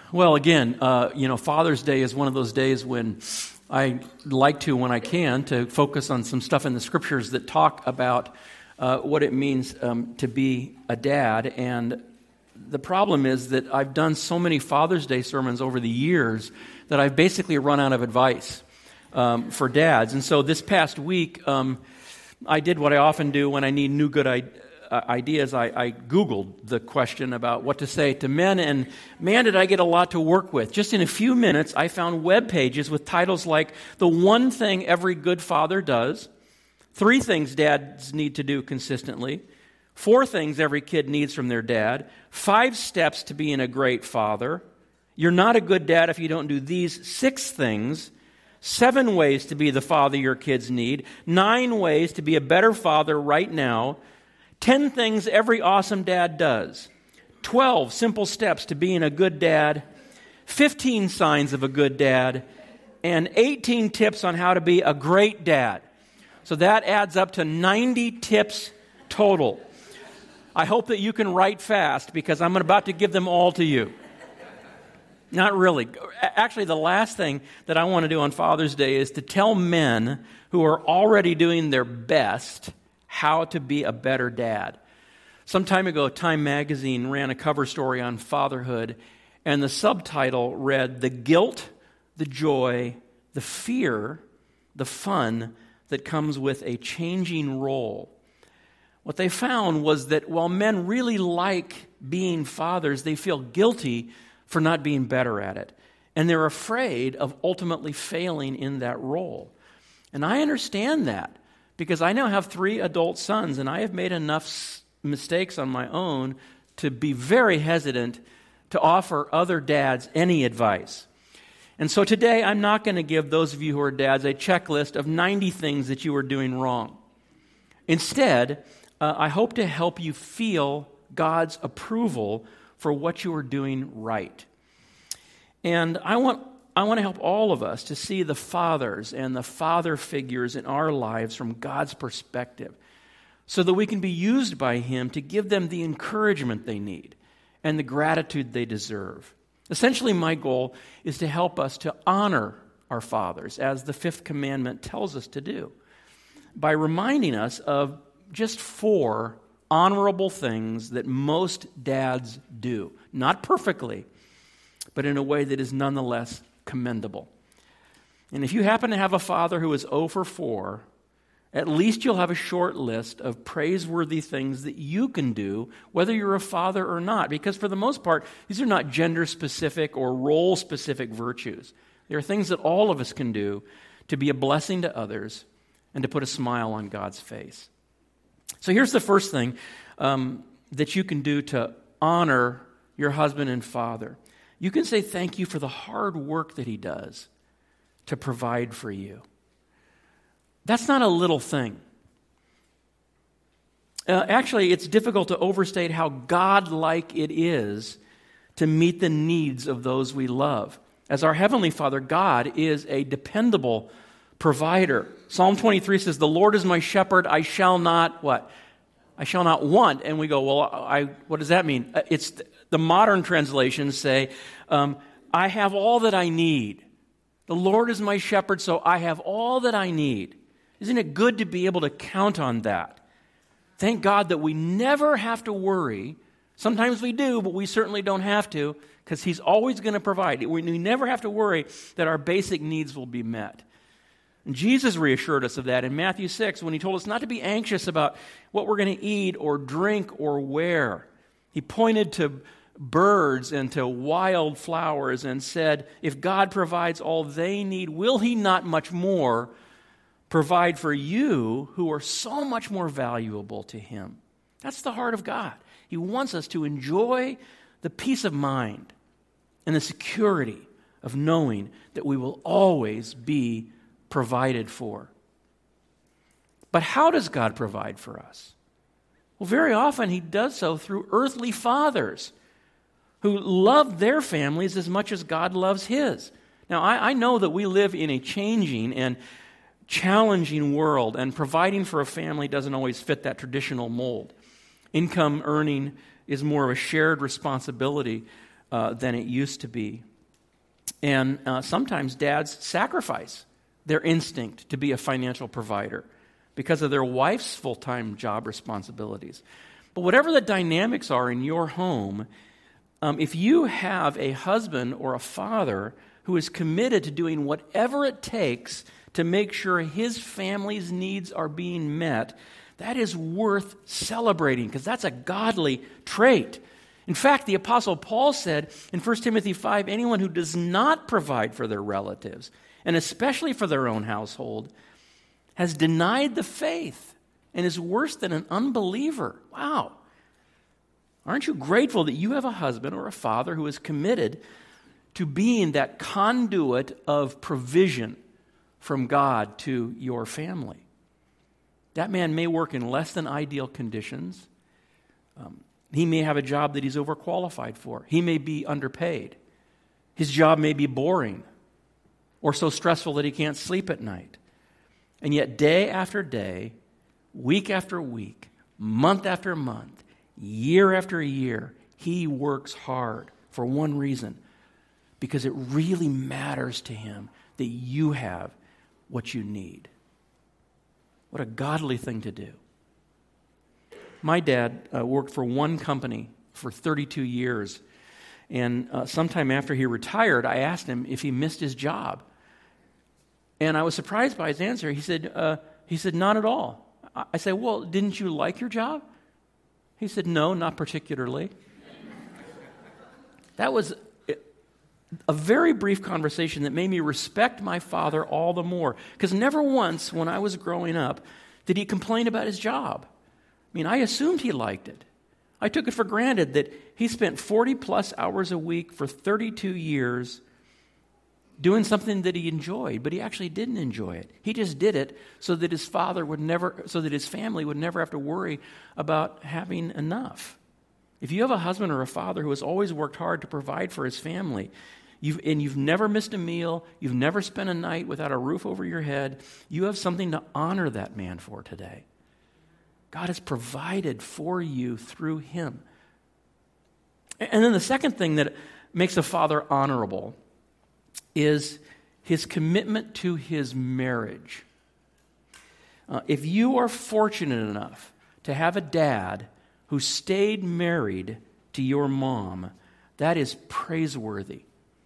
Well, again, Father's Day is one of those days when I like to, when I can, to focus on some stuff in the Scriptures that talk about what it means to be a dad. And the problem is that I've done so many Father's Day sermons over the years that I've basically run out of advice for dads. And so this past week, I did what I often do when I need new good ideas. I Googled the question about what to say to men, and man, did I get a lot to work with. Just in a few minutes, I found web pages with titles like "The One Thing Every Good Father Does," "3 Things Dads Need to Do Consistently," "4 Things Every Kid Needs from Their Dad," "5 Steps to Being a Great Father," "You're Not a Good Dad If You Don't Do These 6 Things," 7 Ways to Be the Father Your Kids Need, 9 Ways to Be a Better Father Right Now, 10 Things Every Awesome Dad Does, 12 Simple Steps to Being a Good Dad, 15 Signs of a Good Dad, and 18 Tips on How to Be a Great Dad. So that adds up to 90 tips total. I hope that you can write fast because I'm about to give them all to you. Not really. Actually, the last thing that I want to do on Father's Day is to tell men who are already doing their best how to be a better dad. Some time ago, Time magazine ran a cover story on fatherhood, and the subtitle read, "The Guilt, the Joy, the Fear, the Fun That Comes with a Changing Role." What they found was that while men really like being fathers, they feel guilty for not being better at it. And they're afraid of ultimately failing in that role. And I understand that, because I now have 3 adult sons, and I have made enough mistakes on my own to be very hesitant to offer other dads any advice. And so today, I'm not going to give those of you who are dads a checklist of 90 things that you are doing wrong. Instead, I hope to help you feel God's approval for what you are doing right. And I want to help all of us to see the fathers and the father figures in our lives from God's perspective, so that we can be used by Him to give them the encouragement they need and the gratitude they deserve. Essentially, my goal is to help us to honor our fathers, as the 5th commandment tells us to do, by reminding us of just 4 honorable things that most dads do. Not perfectly, but in a way that is nonetheless commendable. And if you happen to have a father who is 0 for 4, at least you'll have a short list of praiseworthy things that you can do, whether you're a father or not. Because for the most part, these are not gender-specific or role-specific virtues. They are things that all of us can do to be a blessing to others and to put a smile on God's face. So here's the first thing that you can do to honor your husband and father. You can say thank you for the hard work that he does to provide for you. That's not a little thing. Actually, it's difficult to overstate how God-like it is to meet the needs of those we love. As our Heavenly Father, God is a dependable provider. Psalm 23 says, "The Lord is my shepherd, I shall not," what? "I shall not want." And we go, well, what does that mean? It's the modern translations say, "I have all that I need. The Lord is my shepherd, so I have all that I need." Isn't it good to be able to count on that? Thank God that we never have to worry. Sometimes we do, but we certainly don't have to, because He's always going to provide. We never have to worry that our basic needs will be met. And Jesus reassured us of that in Matthew 6 when He told us not to be anxious about what we're going to eat or drink or wear. He pointed to birds and to wild flowers and said, if God provides all they need, will He not much more provide for you who are so much more valuable to Him? That's the heart of God. He wants us to enjoy the peace of mind and the security of knowing that we will always be provided for. But how does God provide for us? Well, very often He does so through earthly fathers who love their families as much as God loves His. Now, I know that we live in a changing and challenging world, and providing for a family doesn't always fit that traditional mold. Income earning is more of a shared responsibility. than it used to be. And sometimes dads sacrifice their instinct to be a financial provider because of their wife's full-time job responsibilities. But whatever the dynamics are in your home, if you have a husband or a father who is committed to doing whatever it takes to make sure his family's needs are being met, that is worth celebrating because that's a godly trait. In fact, the Apostle Paul said in 1 Timothy 5, anyone who does not provide for their relatives, and especially for their own household, has denied the faith and is worse than an unbeliever. Wow. Aren't you grateful that you have a husband or a father who is committed to being that conduit of provision from God to your family? That man may work in less than ideal conditions. He may have a job that he's overqualified for. He may be underpaid. His job may be boring or so stressful that he can't sleep at night. And yet day after day, week after week, month after month, year after year, he works hard for one reason, because it really matters to him that you have what you need. What a godly thing to do. My dad worked for one company for 32 years, and sometime after he retired, I asked him if he missed his job. And I was surprised by his answer. He said, not at all. I said, well, didn't you like your job? He said, no, not particularly. That was a very brief conversation that made me respect my father all the more. Because never once when I was growing up did he complain about his job. I mean, I assumed he liked it. I took it for granted that he spent 40 plus hours a week for 32 years doing something that he enjoyed, but he actually didn't enjoy it. He just did it so that his family would never have to worry about having enough. If you have a husband or a father who has always worked hard to provide for his family, you've never missed a meal, you've never spent a night without a roof over your head, you have something to honor that man for today. God has provided for you through him. And then the second thing that makes a father honorable is his commitment to his marriage. If you are fortunate enough to have a dad who stayed married to your mom, that is praiseworthy.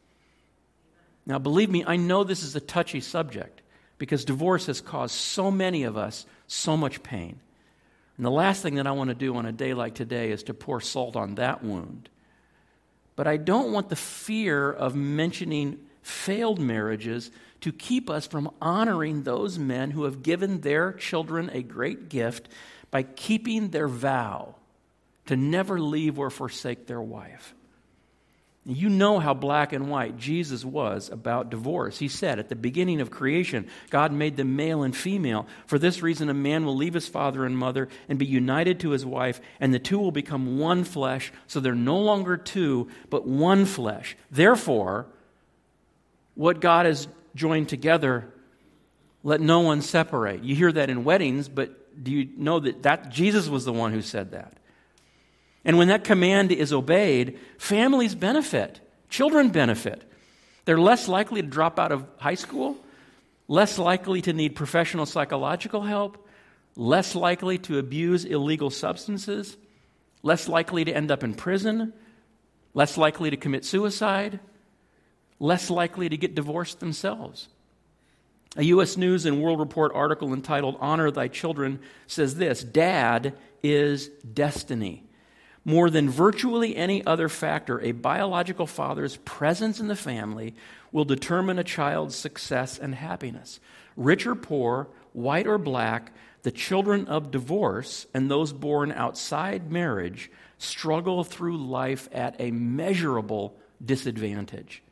Now, believe me, I know this is a touchy subject because divorce has caused so many of us so much pain. And the last thing that I want to do on a day like today is to pour salt on that wound. But I don't want the fear of mentioning failed marriages to keep us from honoring those men who have given their children a great gift by keeping their vow to never leave or forsake their wife. You know how black and white Jesus was about divorce. He said at the beginning of creation, God made them male and female. For this reason, a man will leave his father and mother and be united to his wife, and the two will become one flesh. So they're no longer two, but one flesh. Therefore, what God has joined together, let no one separate. You hear that in weddings, but do you know that Jesus was the one who said that? And when that command is obeyed, families benefit, children benefit. They're less likely to drop out of high school, less likely to need professional psychological help, less likely to abuse illegal substances, less likely to end up in prison, less likely to commit suicide, less likely to get divorced themselves. A U.S. News and World Report article entitled "Honor Thy Children" says this: Dad is destiny. More than virtually any other factor, a biological father's presence in the family will determine a child's success and happiness. Rich or poor, white or black, the children of divorce and those born outside marriage struggle through life at a measurable disadvantage.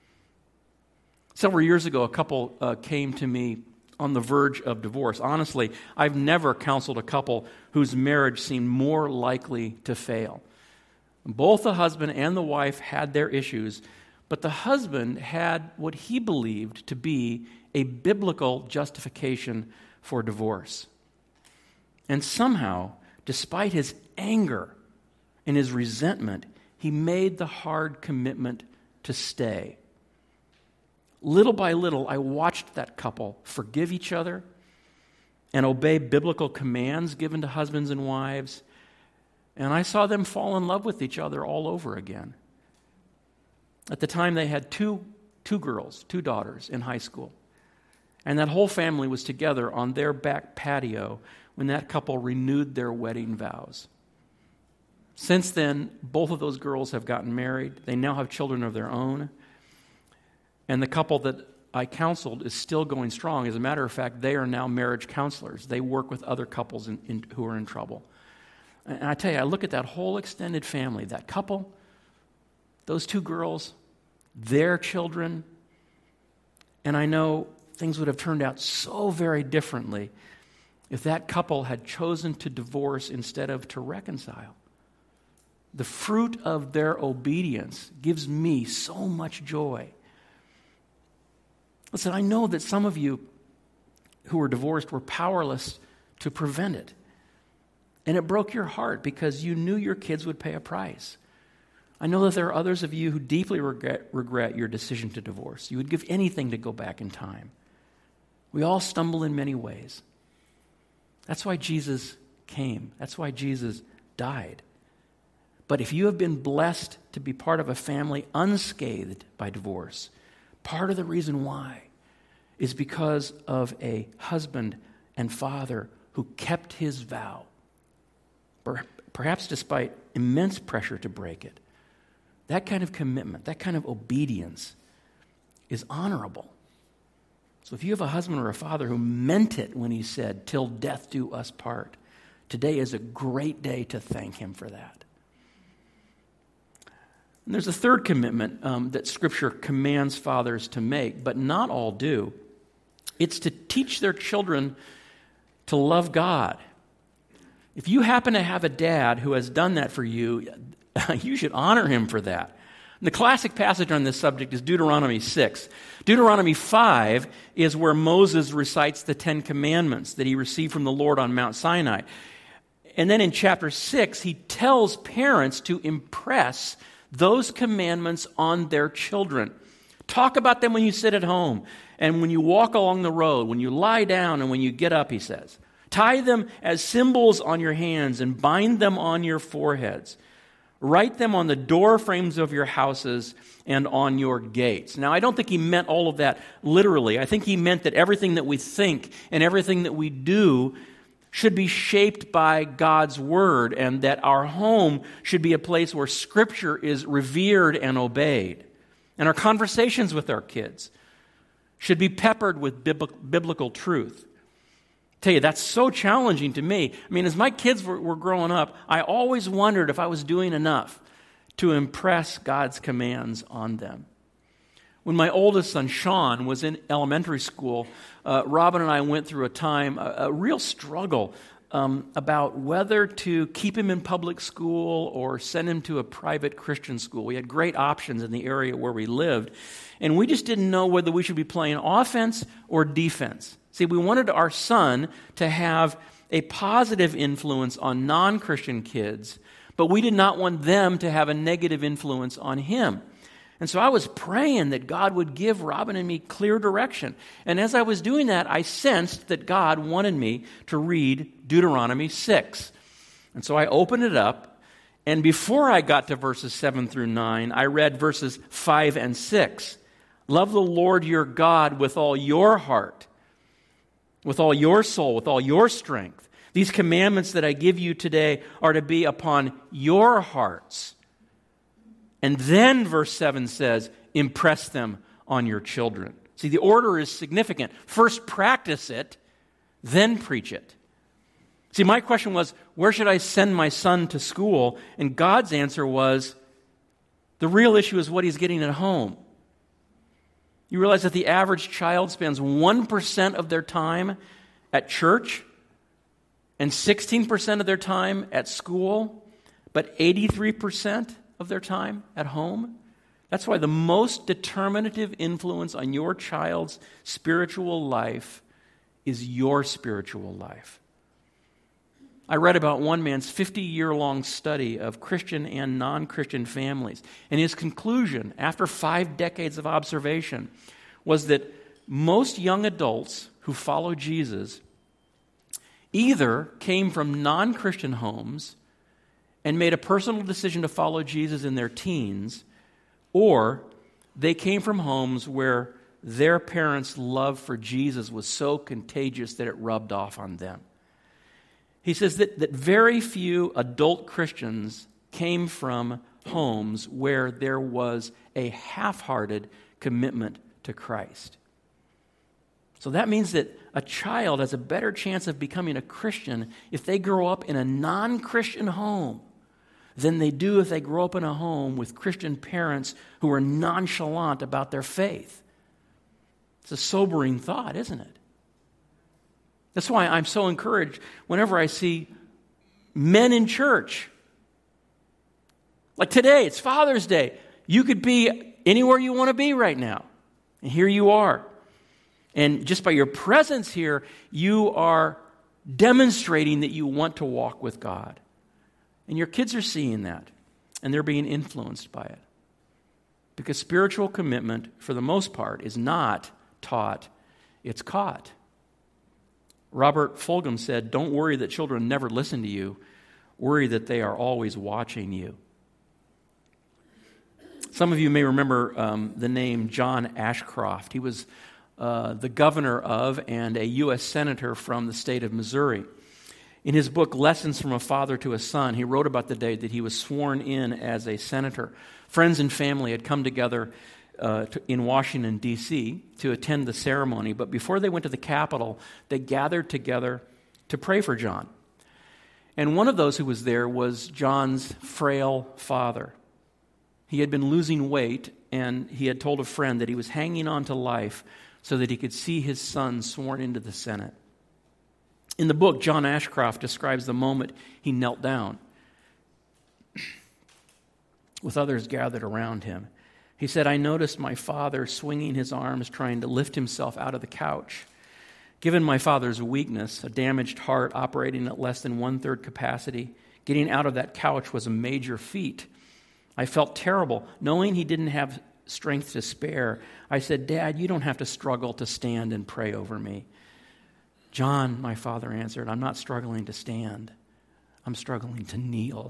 Several years ago, a couple came to me on the verge of divorce. Honestly, I've never counseled a couple whose marriage seemed more likely to fail. Both the husband and the wife had their issues, but the husband had what he believed to be a biblical justification for divorce. And somehow, despite his anger and his resentment, he made the hard commitment to stay. Little by little, I watched that couple forgive each other and obey biblical commands given to husbands and wives, and I saw them fall in love with each other all over again. At the time, they had two girls, two daughters in high school, and that whole family was together on their back patio when that couple renewed their wedding vows. Since then, both of those girls have gotten married. They now have children of their own. And the couple that I counseled is still going strong. As a matter of fact, they are now marriage counselors. They work with other couples who are in trouble. And I tell you, I look at that whole extended family, that couple, those two girls, their children, and I know things would have turned out so very differently if that couple had chosen to divorce instead of to reconcile. The fruit of their obedience gives me so much joy. Listen, I know that some of you who were divorced were powerless to prevent it. And it broke your heart because you knew your kids would pay a price. I know that there are others of you who deeply regret your decision to divorce. You would give anything to go back in time. We all stumble in many ways. That's why Jesus came. That's why Jesus died. But if you have been blessed to be part of a family unscathed by divorce, part of the reason why is because of a husband and father who kept his vow, perhaps despite immense pressure to break it. That kind of commitment, that kind of obedience is honorable. So if you have a husband or a father who meant it when he said, "Till death do us part," today is a great day to thank him for that. And there's a third commitment that Scripture commands fathers to make, but not all do. It's to teach their children to love God. If you happen to have a dad who has done that for you, you should honor him for that. And the classic passage on this subject is Deuteronomy 6. Deuteronomy 5 is where Moses recites the Ten Commandments that he received from the Lord on Mount Sinai. And then in chapter 6, he tells parents to impress those commandments on their children. Talk about them when you sit at home and when you walk along the road, when you lie down and when you get up, he says. Tie them as symbols on your hands and bind them on your foreheads. Write them on the door frames of your houses and on your gates. Now, I don't think he meant all of that literally. I think he meant that everything that we think and everything that we do should be shaped by God's Word, and that our home should be a place where Scripture is revered and obeyed. And our conversations with our kids should be peppered with biblical truth. I tell you, that's so challenging to me. I mean, as my kids were growing up, I always wondered if I was doing enough to impress God's commands on them. When my oldest son, Sean, was in elementary school, Robin and I went through a time, a real struggle about whether to keep him in public school or send him to a private Christian school. We had great options in the area where we lived, and we just didn't know whether we should be playing offense or defense. See, we wanted our son to have a positive influence on non-Christian kids, but we did not want them to have a negative influence on him. And so I was praying that God would give Robin and me clear direction. And as I was doing that, I sensed that God wanted me to read Deuteronomy 6. And so I opened it up, and before I got to verses 7 through 9, I read verses 5 and 6. Love the Lord your God with all your heart, with all your soul, with all your strength. These commandments that I give you today are to be upon your hearts. And then verse 7 says, impress them on your children. See, the order is significant. First practice it, then preach it. See, my question was, where should I send my son to school? And God's answer was, the real issue is what he's getting at home. You realize that the average child spends 1% of their time at church and 16% of their time at school, but 83% of their time at home? That's why the most determinative influence on your child's spiritual life is your spiritual life. I read about one man's 50-year-long study of Christian and non-Christian families, and his conclusion, after 5 decades of observation, was that most young adults who follow Jesus either came from non-Christian homes and made a personal decision to follow Jesus in their teens, or they came from homes where their parents' love for Jesus was so contagious that it rubbed off on them. He says that very few adult Christians came from homes where there was a half-hearted commitment to Christ. So that means that a child has a better chance of becoming a Christian if they grow up in a non-Christian home than they do if they grow up in a home with Christian parents who are nonchalant about their faith. It's a sobering thought, isn't it? That's why I'm so encouraged whenever I see men in church. Like today, it's Father's Day. You could be anywhere you want to be right now. And here you are. And just by your presence here, you are demonstrating that you want to walk with God. And your kids are seeing that. And they're being influenced by it. Because spiritual commitment, for the most part, is not taught, it's caught. Robert Fulghum said, "Don't worry that children never listen to you. Worry that they are always watching you." Some of you may remember the name John Ashcroft. He was the governor of and a U.S. senator from the state of Missouri. In his book, Lessons from a Father to a Son, he wrote about the day that he was sworn in as a senator. Friends and family had come together in Washington, D.C. to attend the ceremony, but before they went to the Capitol, they gathered together to pray for John. And one of those who was there was John's frail father. He had been losing weight, and he had told a friend that he was hanging on to life so that he could see his son sworn into the Senate. In the book, John Ashcroft describes the moment he knelt down with others gathered around him. He said, "I noticed my father swinging his arms, trying to lift himself out of the couch. Given my father's weakness, a damaged heart operating at less than 1/3 capacity, getting out of that couch was a major feat. I felt terrible, knowing he didn't have strength to spare. I said, 'Dad, you don't have to struggle to stand and pray over me.' 'John,' my father answered, 'I'm not struggling to stand. I'm struggling to kneel.'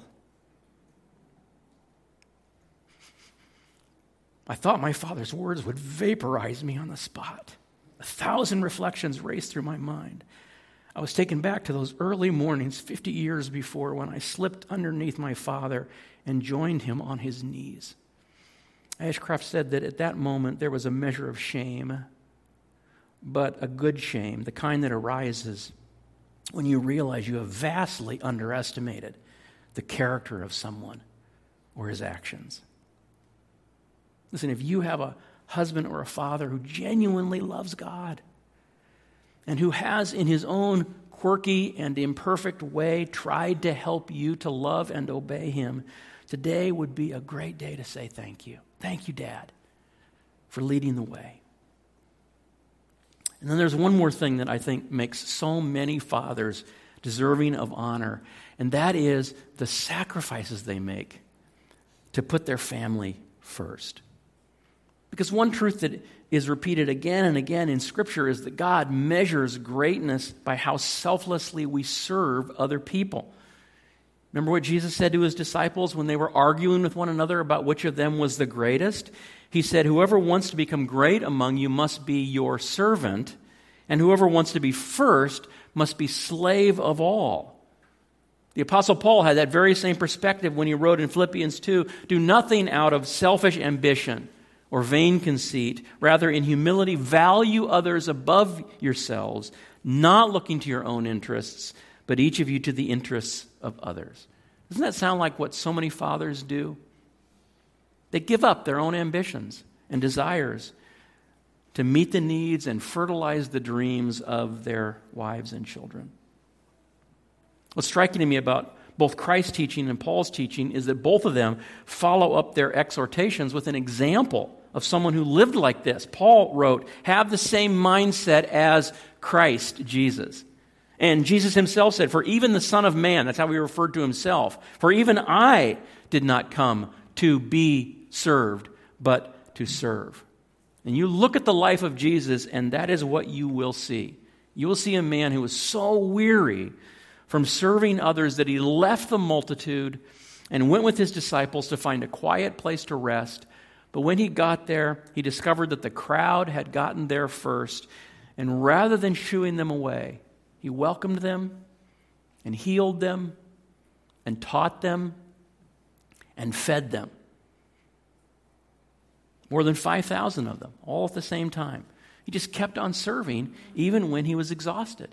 I thought my father's words would vaporize me on the spot. 1,000 reflections raced through my mind. I was taken back to those early mornings 50 years before when I slipped underneath my father and joined him on his knees." Ashcroft said that at that moment there was a measure of shame, but a good shame, the kind that arises when you realize you have vastly underestimated the character of someone or his actions. Listen, if you have a husband or a father who genuinely loves God and who has in his own quirky and imperfect way tried to help you to love and obey him, today would be a great day to say thank you. Thank you, Dad, for leading the way. And then there's one more thing that I think makes so many fathers deserving of honor, and that is the sacrifices they make to put their family first. Because one truth that is repeated again and again in Scripture is that God measures greatness by how selflessly we serve other people. Remember what Jesus said to his disciples when they were arguing with one another about which of them was the greatest? He said, "Whoever wants to become great among you must be your servant, and whoever wants to be first must be slave of all." The Apostle Paul had that very same perspective when he wrote in Philippians 2, "Do nothing out of selfish ambition or vain conceit. Rather, in humility, value others above yourselves, not looking to your own interests, but each of you to the interests of others." Doesn't that sound like what so many fathers do? They give up their own ambitions and desires to meet the needs and fertilize the dreams of their wives and children. What's striking to me about both Christ's teaching and Paul's teaching is that both of them follow up their exhortations with an example of someone who lived like this. Paul wrote, "Have the same mindset as Christ Jesus." And Jesus himself said, for even the Son of Man, that's how he referred to himself, for even I did not come to be served, but to serve. And you look at the life of Jesus, and that is what you will see. You will see a man who was so weary from serving others that he left the multitude and went with his disciples to find a quiet place to rest. But when he got there, he discovered that the crowd had gotten there first, and rather than shooing them away, he welcomed them and healed them and taught them and fed them. More than 5,000 of them, all at the same time. He just kept on serving even when he was exhausted.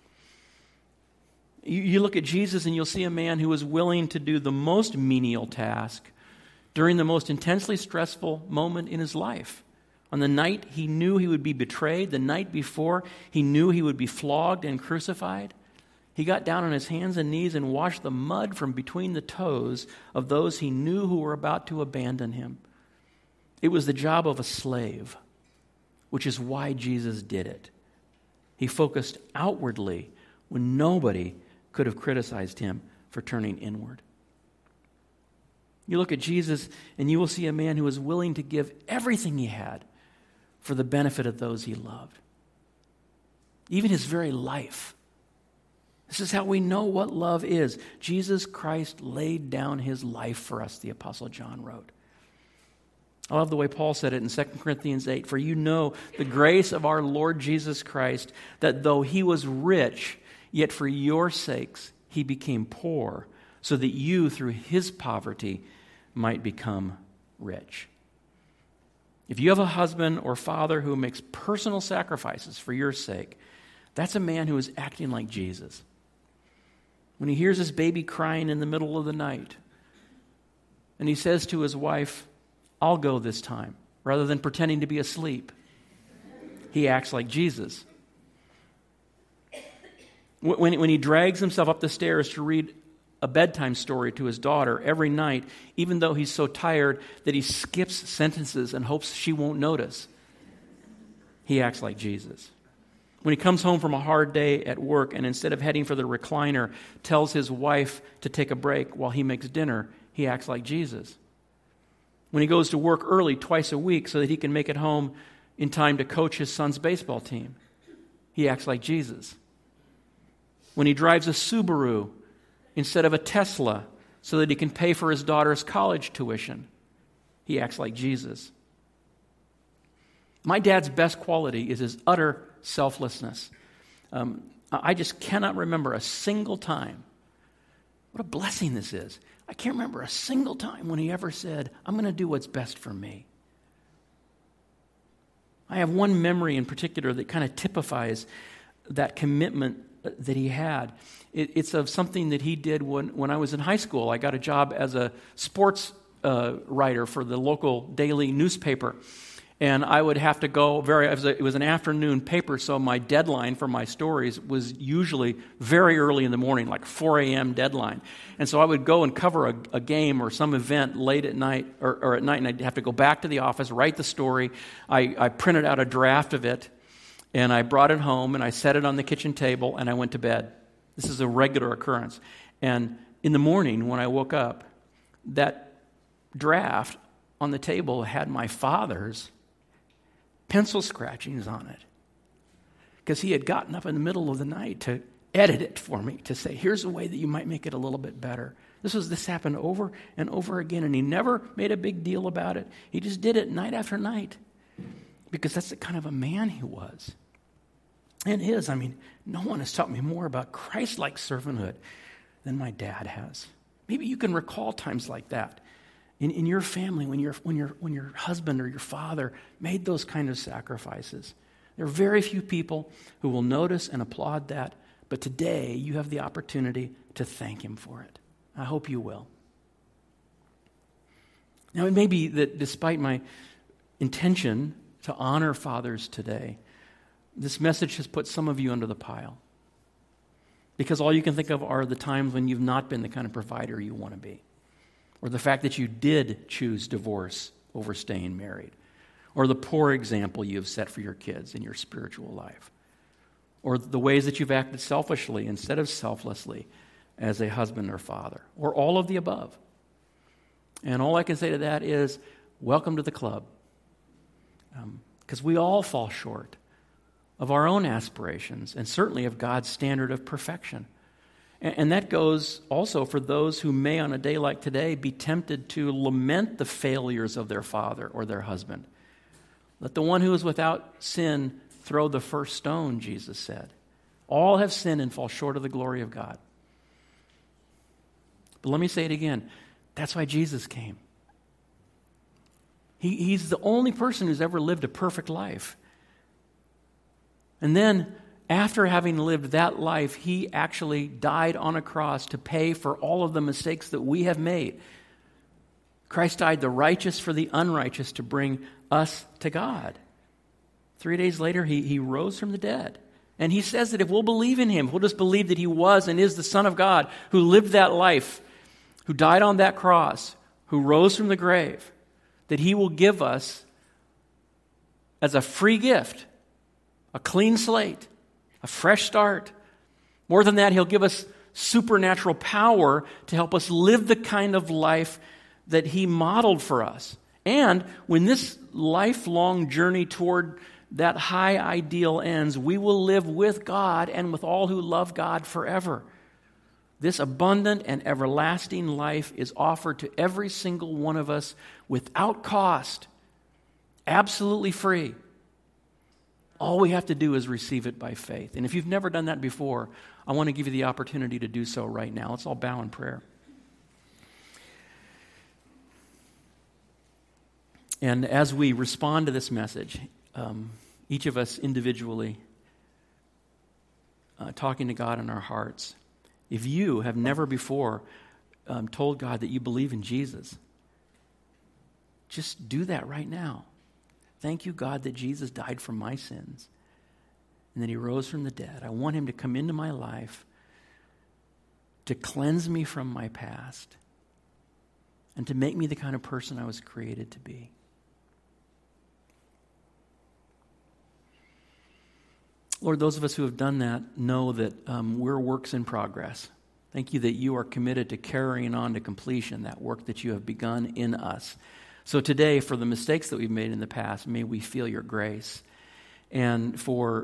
You look at Jesus and you'll see a man who was willing to do the most menial task during the most intensely stressful moment in his life. On the night he knew he would be betrayed, the night before he knew he would be flogged and crucified, he got down on his hands and knees and washed the mud from between the toes of those he knew who were about to abandon him. It was the job of a slave, which is why Jesus did it. He focused outwardly when nobody could have criticized him for turning inward. You look at Jesus and you will see a man who was willing to give everything he had for the benefit of those he loved. Even his very life. This is how we know what love is. Jesus Christ laid down his life for us, the Apostle John wrote. I love the way Paul said it in 2 Corinthians 8. For you know the grace of our Lord Jesus Christ, that though he was rich, yet for your sakes he became poor, so that you through his poverty might become rich. If you have a husband or father who makes personal sacrifices for your sake, that's a man who is acting like Jesus. When he hears his baby crying in the middle of the night, and he says to his wife, I'll go this time, rather than pretending to be asleep, he acts like Jesus. When he drags himself up the stairs to read a bedtime story to his daughter every night, even though he's so tired that he skips sentences and hopes she won't notice, he acts like Jesus. When he comes home from a hard day at work and instead of heading for the recliner, tells his wife to take a break while he makes dinner, he acts like Jesus. When he goes to work early twice a week so that he can make it home in time to coach his son's baseball team, he acts like Jesus. When he drives a Subaru instead of a Tesla so that he can pay for his daughter's college tuition, he acts like Jesus. My dad's best quality is his utter selflessness. I just cannot remember a single time. What a blessing this is. I can't remember a single time when he ever said, I'm going to do what's best for me. I have one memory in particular that kind of typifies that commitment that he had. It's of something that he did when I was in high school. I got a job as a sports writer for the local daily newspaper. And I would have to go it was an afternoon paper, so my deadline for my stories was usually very early in the morning, like 4 a.m. deadline. And so I would go and cover a game or some event late at night, or at night, and I'd have to go back to the office, write the story. I printed out a draft of it, and I brought it home, and I set it on the kitchen table, and I went to bed. This is a regular occurrence. And in the morning, when I woke up, that draft on the table had my father's pencil scratchings on it, because he had gotten up in the middle of the night to edit it for me, to say, here's a way that you might make it a little bit better. This happened over and over again, and he never made a big deal about it. He just did it night after night, because that's the kind of a man he was. And is. No one has taught me more about Christ-like servanthood than my dad has. Maybe you can recall times like that in your family, when your husband or your father made those kind of sacrifices. There are very few people who will notice and applaud that, but today you have the opportunity to thank him for it. I hope you will. Now, it may be that despite my intention to honor fathers today, this message has put some of you under the pile, because all you can think of are the times when you've not been the kind of provider you want to be. Or the fact that you did choose divorce over staying married. Or the poor example you have set for your kids in your spiritual life. or the ways that you've acted selfishly instead of selflessly as a husband or father, or all of the above. And all I can say to that is, welcome to the club. Because we all fall short of our own aspirations and certainly of God's standard of perfection. And that goes also for those who may, on a day like today, be tempted to lament the failures of their father or their husband. Let the one who is without sin throw the first stone, Jesus said. All have sinned and fall short of the glory of God. But let me say it again. That's why Jesus came. He's the only person who's ever lived a perfect life. And then, after having lived that life, he actually died on a cross to pay for all of the mistakes that we have made. Christ died the righteous for the unrighteous to bring us to God. 3 days later, he rose from the dead. And he says that if we'll believe in him, if we'll just believe that he was and is the Son of God, who lived that life, who died on that cross, who rose from the grave, that he will give us as a free gift, a clean slate, a fresh start. More than that, he'll give us supernatural power to help us live the kind of life that he modeled for us. And when this lifelong journey toward that high ideal ends, we will live with God and with all who love God forever. This abundant and everlasting life is offered to every single one of us without cost, absolutely free. All we have to do is receive it by faith. And if you've never done that before, I want to give you the opportunity to do so right now. Let's all bow in prayer. And as we respond to this message, each of us individually talking to God in our hearts, if you have never before told God that you believe in Jesus, just do that right now. Thank you, God, that Jesus died for my sins and that he rose from the dead. I want him to come into my life to cleanse me from my past and to make me the kind of person I was created to be. Lord, those of us who have done that know that we're works in progress. Thank you that you are committed to carrying on to completion that work that you have begun in us. So today, for the mistakes that we've made in the past, may we feel your grace. And for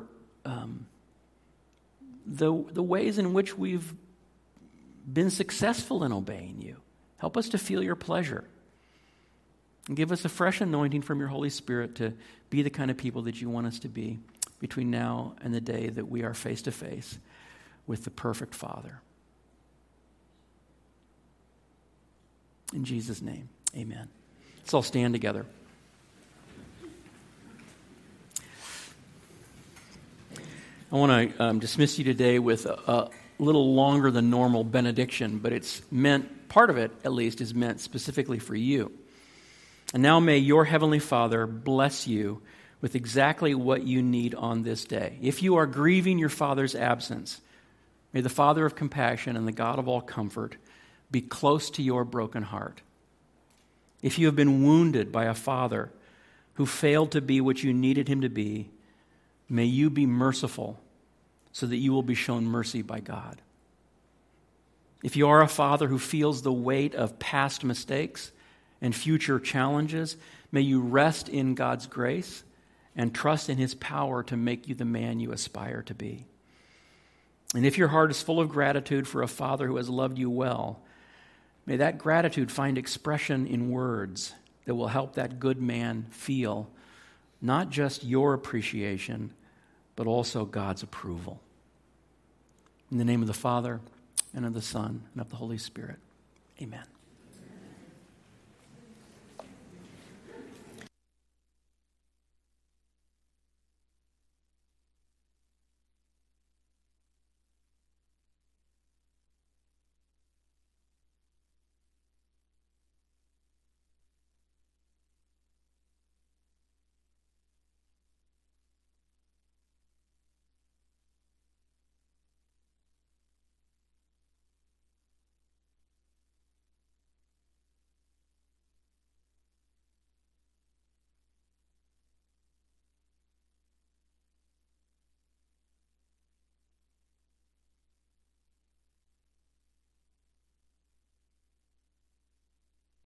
the ways in which we've been successful in obeying you, help us to feel your pleasure. And give us a fresh anointing from your Holy Spirit to be the kind of people that you want us to be between now and the day that we are face to face with the perfect Father. In Jesus' name, amen. Let's all stand together. I want to dismiss you today with a little longer than normal benediction, but it's meant, part of it at least, is meant specifically for you. And now may your Heavenly Father bless you with exactly what you need on this day. If you are grieving your father's absence, may the Father of compassion and the God of all comfort be close to your broken heart. If you have been wounded by a father who failed to be what you needed him to be, may you be merciful so that you will be shown mercy by God. If you are a father who feels the weight of past mistakes and future challenges, may you rest in God's grace and trust in his power to make you the man you aspire to be. And if your heart is full of gratitude for a father who has loved you well, may that gratitude find expression in words that will help that good man feel not just your appreciation, but also God's approval. In the name of the Father, and of the Son, and of the Holy Spirit, amen.